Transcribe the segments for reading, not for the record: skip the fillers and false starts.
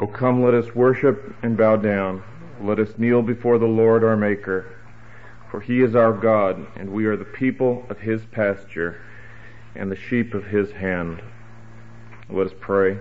O come, let us worship and bow down. Let us kneel before the Lord our Maker. For he is our God, and we are the people of his pasture, and the sheep of his hand. Let us pray.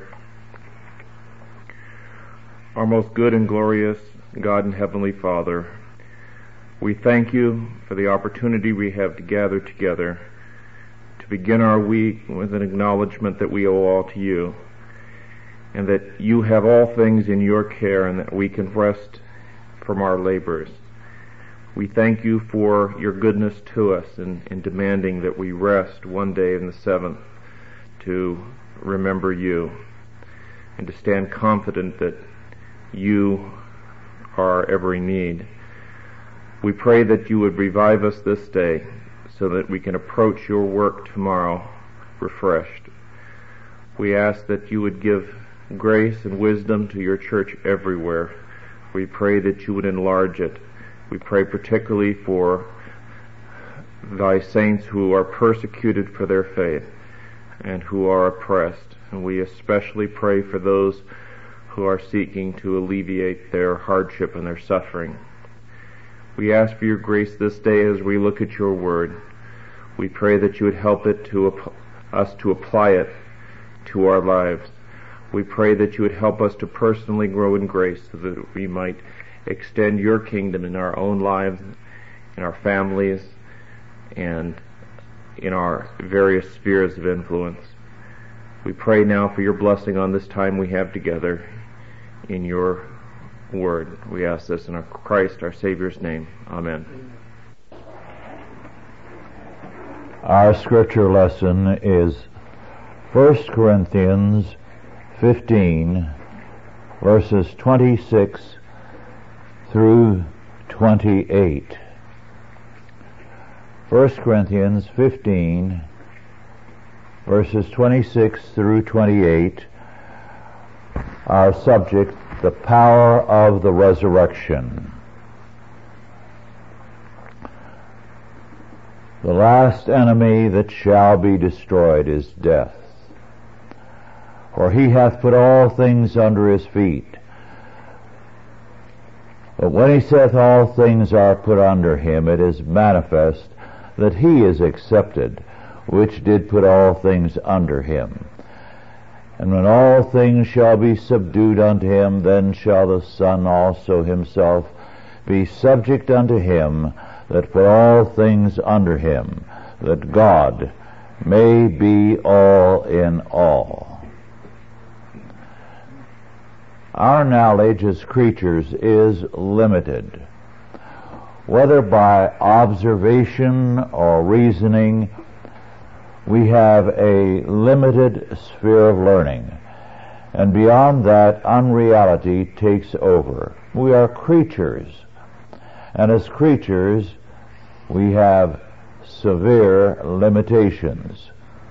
Our most good and glorious God and Heavenly Father, we thank you for the opportunity we have to gather together to begin our week with an acknowledgement that we owe all to you, and that you have all things in your care, and that we can rest from our labors. We thank you for your goodness to us in demanding that we rest one day in the seventh to remember you and to stand confident that you are our every need. We pray that you would revive us this day so that we can approach your work tomorrow refreshed. We ask that you would give grace and wisdom to your church everywhere. We pray that you would enlarge it. We pray particularly for thy saints who are persecuted for their faith and who are oppressed. And we especially pray for those who are seeking to alleviate their hardship and their suffering. We ask for your grace this day as we look at your word. We pray that you would help us to apply it to our lives. We pray that you would help us to personally grow in grace so that we might extend your kingdom in our own lives, in our families, and in our various spheres of influence. We pray now for your blessing on this time we have together in your word. We ask this in our Christ, our Savior's name. Amen. Our scripture lesson is 1 Corinthians 15, verses 26 through 28. 1 Corinthians 15, verses 26 through 28. Our subject, the power of the resurrection. The last enemy that shall be destroyed is death. For he hath put all things under his feet. But when he saith all things are put under him, it is manifest that he is accepted, which did put all things under him. And when all things shall be subdued unto him, then shall the Son also himself be subject unto him that put all things under him, that God may be all in all. Our knowledge as creatures is limited. Whether by observation or reasoning, we have a limited sphere of learning, and beyond that, unreality takes over. We are creatures, and as creatures, we have severe limitations.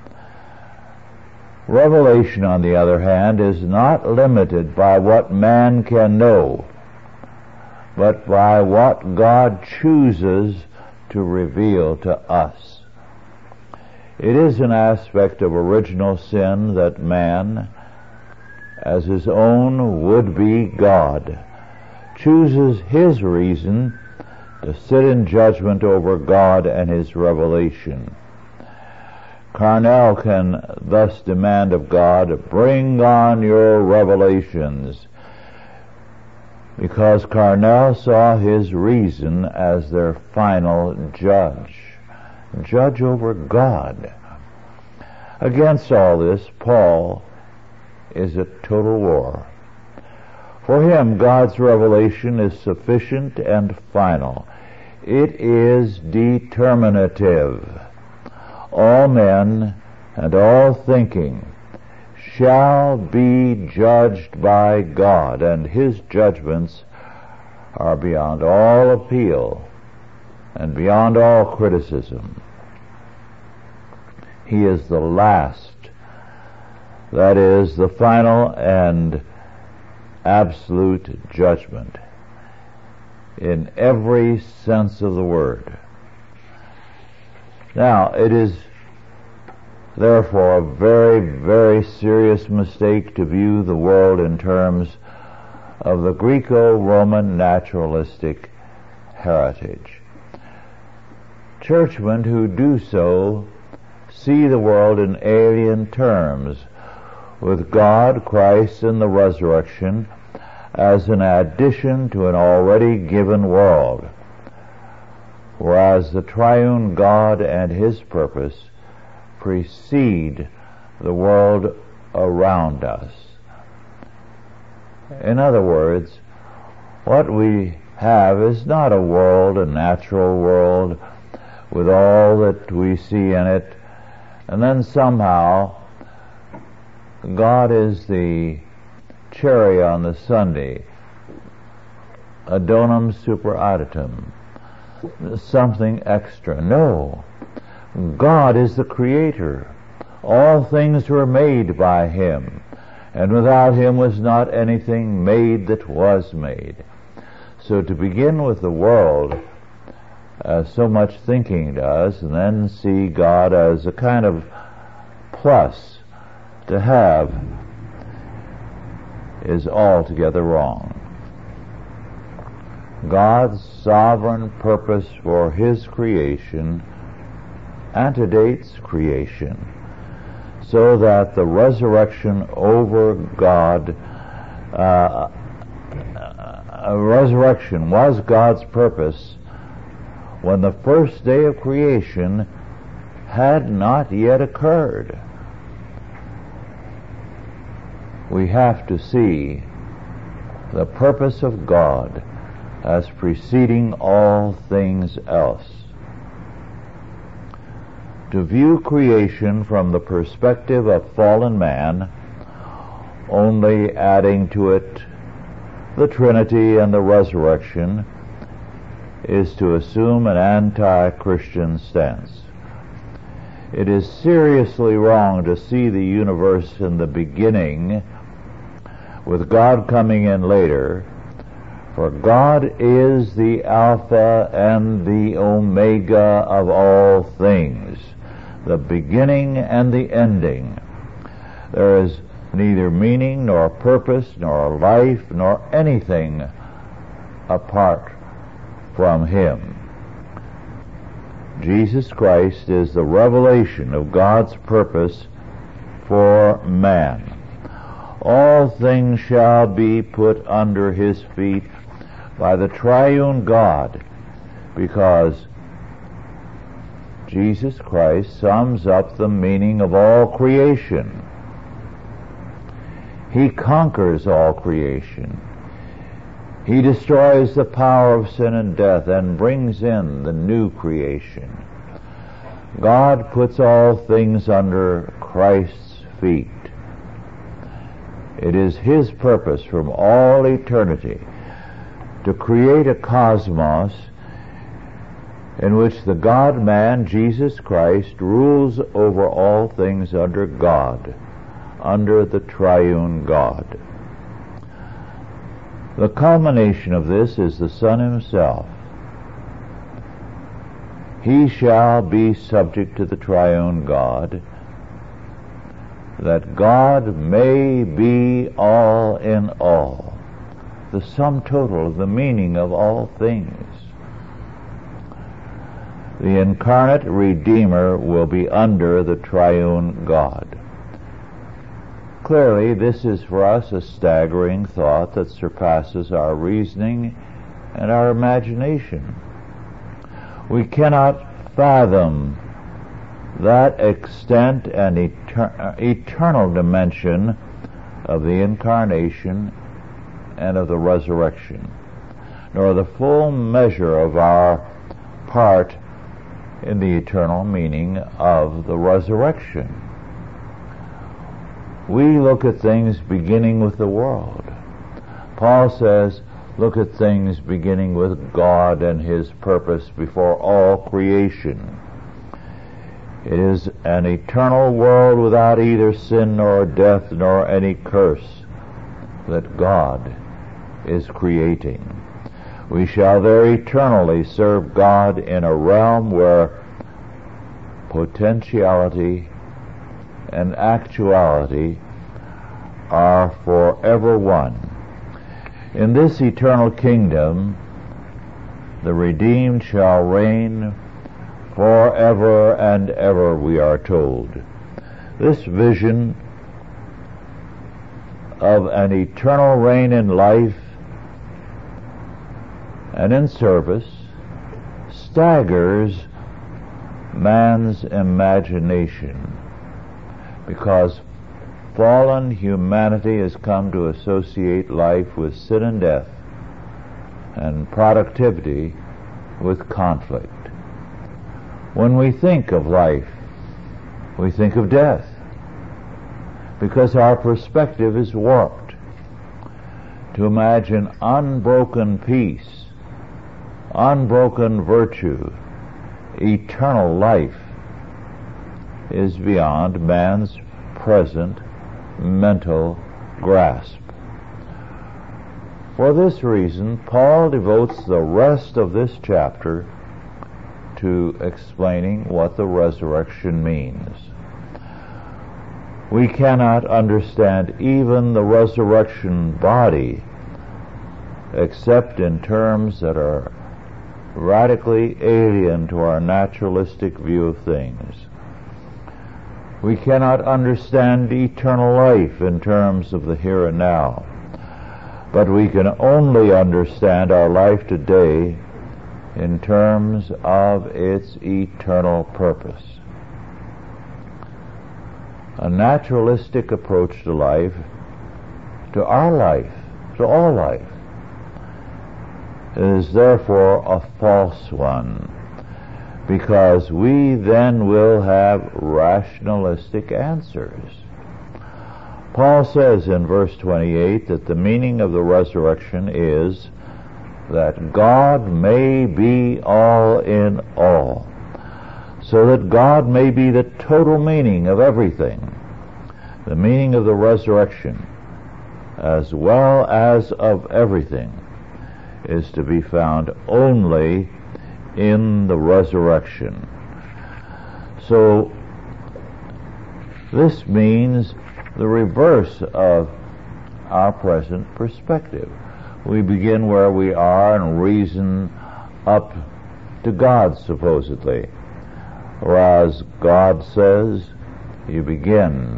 Revelation, on the other hand, is not limited by what man can know, but by what God chooses to reveal to us. It is an aspect of original sin that man, as his own would-be God, chooses his reason to sit in judgment over God and his revelation. Carnell can thus demand of God, bring on your revelations, because Carnell saw his reason as their final judge over God. Against all this, Paul is at total war. For him, God's revelation is sufficient and final. It is determinative. All men and all thinking shall be judged by God, and his judgments are beyond all appeal and beyond all criticism. He is the last, that is, the final and absolute judgment in every sense of the word. Now, it is therefore a very, very serious mistake to view the world in terms of the Greco-Roman naturalistic heritage. Churchmen who do so see the world in alien terms, with God, Christ, and the resurrection as an addition to an already given world, whereas the triune God and His purpose precede the world around us. In other words, what we have is not a world, a natural world, with all that we see in it, and then somehow God is the cherry on the sundae, adonum super additum, something extra. No, God is the creator. All things were made by Him, and without Him was not anything made that was made. So to begin with the world, as so much thinking does, and then see God as a kind of plus to have, is altogether wrong. God's sovereign purpose for His creation antedates creation, so that the resurrection over God, resurrection was God's purpose when the first day of creation had not yet occurred. We have to see the purpose of God as preceding all things else. To view creation from the perspective of fallen man, only adding to it the Trinity and the resurrection, is to assume an anti-Christian stance. It is seriously wrong to see the universe in the beginning, with God coming in later, for God is the Alpha and the Omega of all things, the beginning and the ending. There is neither meaning nor purpose nor life nor anything apart from Him. Jesus Christ is the revelation of God's purpose for man. All things shall be put under His feet by the triune God, because Jesus Christ sums up the meaning of all creation. He conquers all creation. He destroys the power of sin and death and brings in the new creation. God puts all things under Christ's feet. It is His purpose from all eternity to create a cosmos in which the God-man, Jesus Christ, rules over all things under God, under the triune God. The culmination of this is the Son Himself. He shall be subject to the triune God, that God may be all in all, the sum total of the meaning of all things. The incarnate Redeemer will be under the triune God. Clearly, this is for us a staggering thought that surpasses our reasoning and our imagination. We cannot fathom that extent and eternal dimension of the incarnation and of the resurrection, nor the full measure of our part in the eternal meaning of the resurrection. We look at things beginning with the world. Paul says, look at things beginning with God and His purpose before all creation. It is an eternal world without either sin nor death nor any curse that God is creating. We shall there eternally serve God in a realm where potentiality and actuality are forever one. In this eternal kingdom, the redeemed shall reign forever and ever, we are told. This vision of an eternal reign in life and in service staggers man's imagination, because fallen humanity has come to associate life with sin and death, and productivity with conflict. When we think of life, we think of death, because our perspective is warped. To imagine unbroken peace, unbroken virtue, eternal life is beyond man's present mental grasp. For this reason, Paul devotes the rest of this chapter to explaining what the resurrection means. We cannot understand even the resurrection body except in terms that are radically alien to our naturalistic view of things. We cannot understand eternal life in terms of the here and now, but we can only understand our life today in terms of its eternal purpose. A naturalistic approach to life, to our life, to all life, is therefore a false one, because we then will have rationalistic answers. Paul says in verse 28 that the meaning of the resurrection is that God may be all in all, so that God may be the total meaning of everything. The meaning of the resurrection, as well as of everything, is to be found only in the resurrection. So this means the reverse of our present perspective. We begin where we are and reason up to God, supposedly, whereas God says, you begin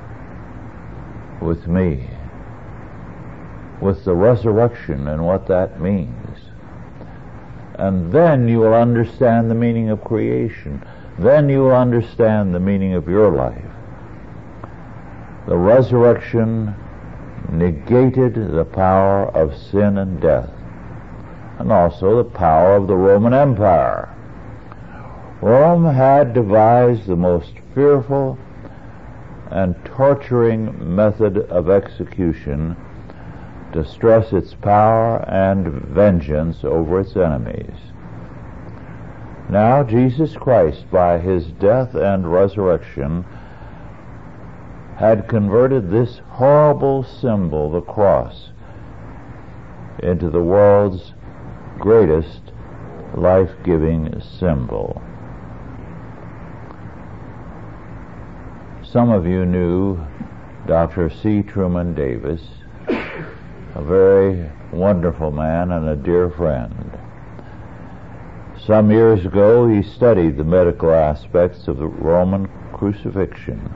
with me, with the resurrection and what that means. And then you will understand the meaning of creation. Then you will understand the meaning of your life. The resurrection negated the power of sin and death, and also the power of the Roman Empire. Rome had devised the most fearful and torturing method of execution to stress its power and vengeance over its enemies. Now Jesus Christ, by his death and resurrection, had converted this horrible symbol, the cross, into the world's greatest life-giving symbol. Some of you knew Dr. C. Truman Davis, a very wonderful man and a dear friend. Some years ago he studied the medical aspects of the Roman crucifixion,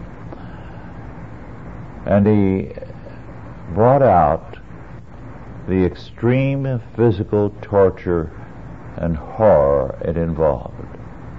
and he brought out the extreme physical torture and horror it involved.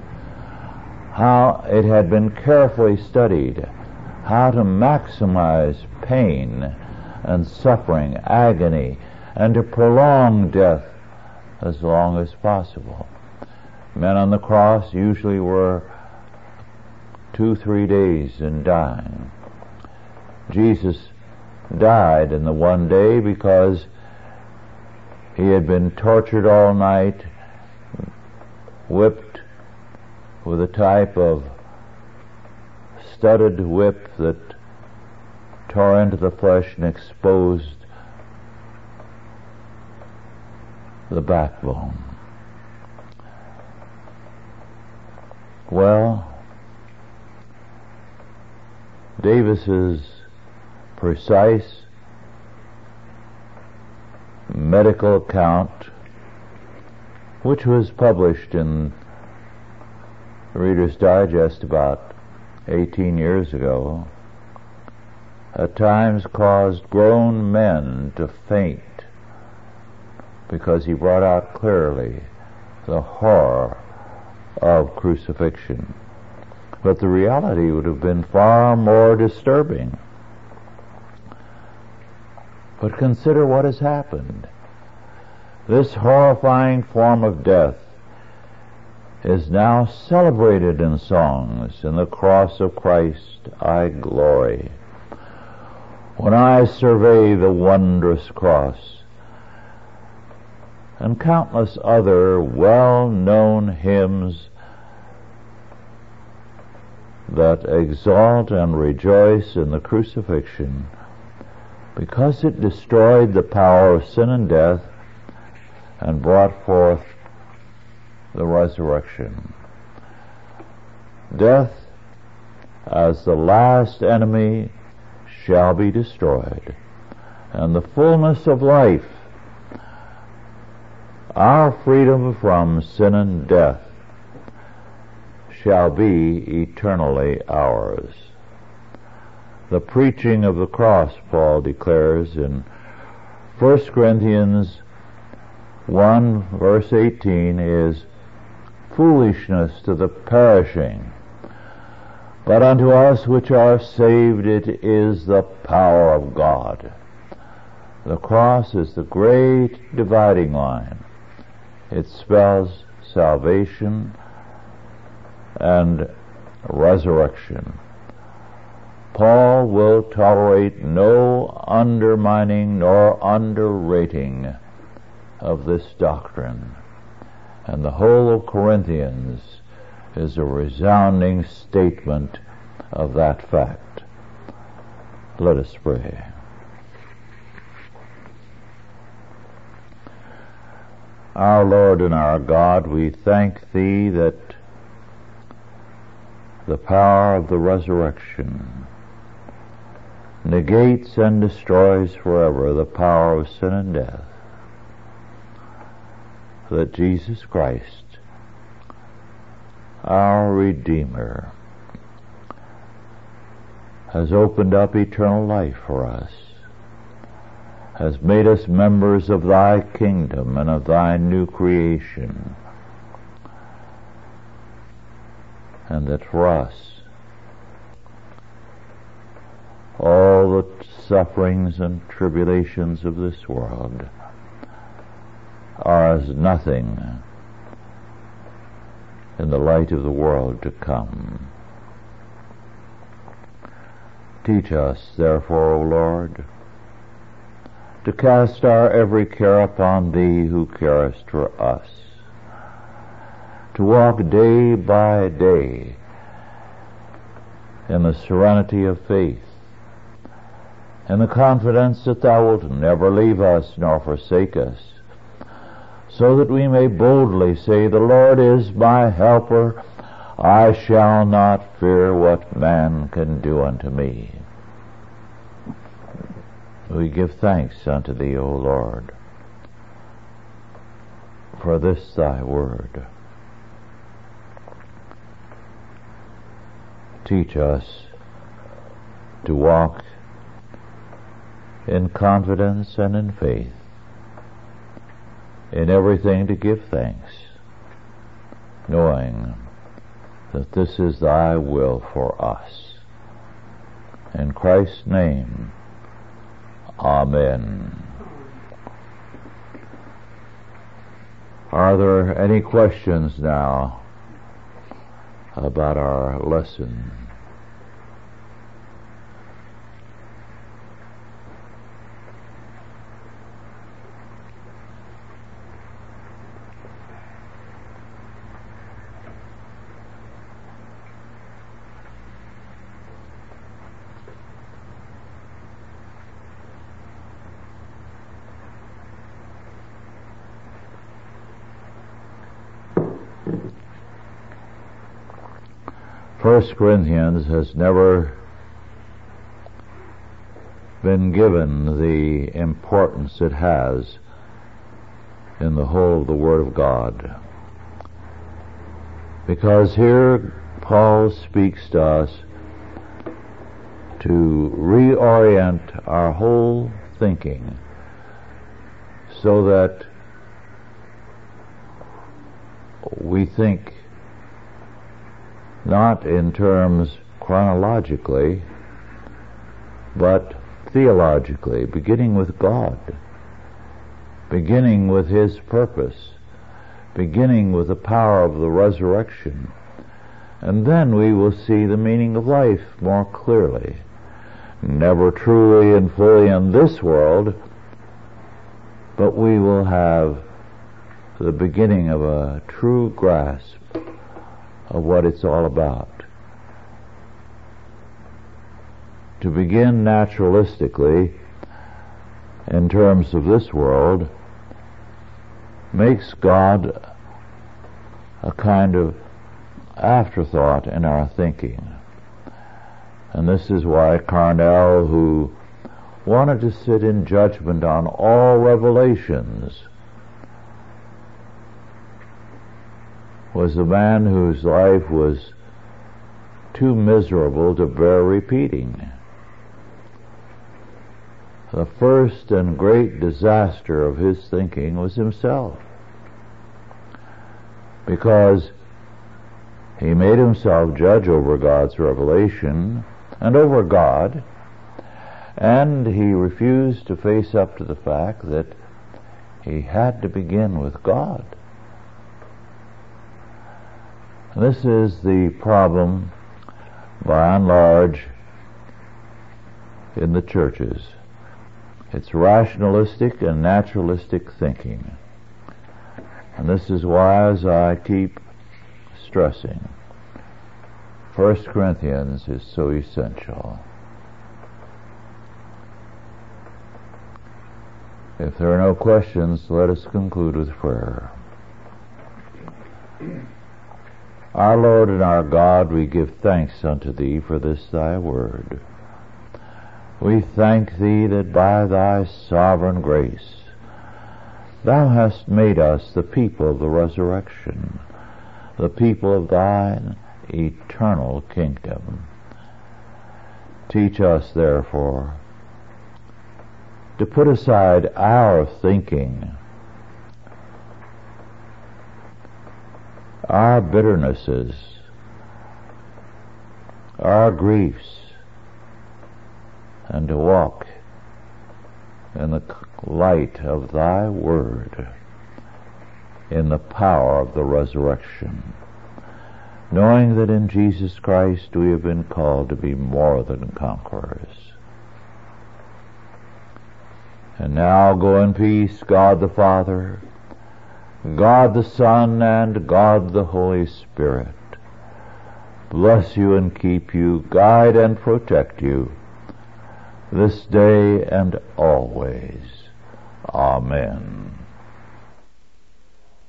How it had been carefully studied, how to maximize pain and suffering, agony, and to prolong death as long as possible. Men on the cross usually were 2-3 days in dying. Jesus died in the one day because he had been tortured all night, whipped with a type of studded whip that tore into the flesh and exposed the backbone. Well, Davis's precise medical account which was published in Reader's Digest about 18 years ago, at times caused grown men to faint, because he brought out clearly the horror of crucifixion. But the reality would have been far more disturbing. But consider what has happened. This horrifying form of death is now celebrated in songs. In the cross of Christ I glory. When I survey the wondrous cross, and countless other well-known hymns that exalt and rejoice in the crucifixion, because it destroyed the power of sin and death and brought forth the resurrection. Death, as the last enemy, shall be destroyed, and the fullness of life, our freedom from sin and death, shall be eternally ours. The preaching of the cross, Paul declares in 1 Corinthians 1 verse 18, is foolishness to the perishing, but unto us which are saved it is the power of God. The cross is the great dividing line. It spells salvation and resurrection. Paul will tolerate no undermining nor underrating of this doctrine, and the whole of Corinthians is a resounding statement of that fact. Let us pray. Our Lord and our God, we thank Thee that the power of the resurrection negates and destroys forever the power of sin and death, that Jesus Christ, our Redeemer, has opened up eternal life for us, has made us members of Thy kingdom and of Thy new creation, and that for us all the sufferings and tribulations of this world are as nothing in the light of the world to come. Teach us, therefore, O Lord, to cast our every care upon Thee who carest for us, to walk day by day in the serenity of faith, in the confidence that Thou wilt never leave us nor forsake us, so that we may boldly say, The Lord is my helper, I shall not fear what man can do unto me. We give thanks unto Thee, O Lord, for this Thy word. Teach us to walk in confidence and in faith, in everything to give thanks, knowing that this is Thy will for us. In Christ's name, Amen. Are there any questions now about our lesson? First Corinthians has never been given the importance it has in the whole of the Word of God. Because here Paul speaks to us to reorient our whole thinking so that we think not in terms chronologically, but theologically, beginning with God, beginning with His purpose, beginning with the power of the resurrection. And then we will see the meaning of life more clearly. Never truly and fully in this world, but we will have the beginning of a true grasp of what it's all about. To begin naturalistically in terms of this world makes God a kind of afterthought in our thinking. And this is why Carnell, who wanted to sit in judgment on all revelations, was a man whose life was too miserable to bear repeating. The first and great disaster of his thinking was himself, because he made himself judge over God's revelation and over God, and he refused to face up to the fact that he had to begin with God. This is the problem, by and large, in the churches. It's rationalistic and naturalistic thinking. And this is why, as I keep stressing, 1 Corinthians is so essential. If there are no questions, let us conclude with prayer. Our Lord and our God, we give thanks unto Thee for this Thy word. We thank Thee that by Thy sovereign grace Thou hast made us the people of the resurrection, the people of Thine eternal kingdom. Teach us, therefore, to put aside our thinking, our bitternesses, our griefs, and to walk in the light of Thy word, in the power of the resurrection, knowing that in Jesus Christ we have been called to be more than conquerors. And now go in peace, God the Father, God the Son, and God the Holy Spirit. Bless you and keep you, guide and protect you, this day and always. Amen.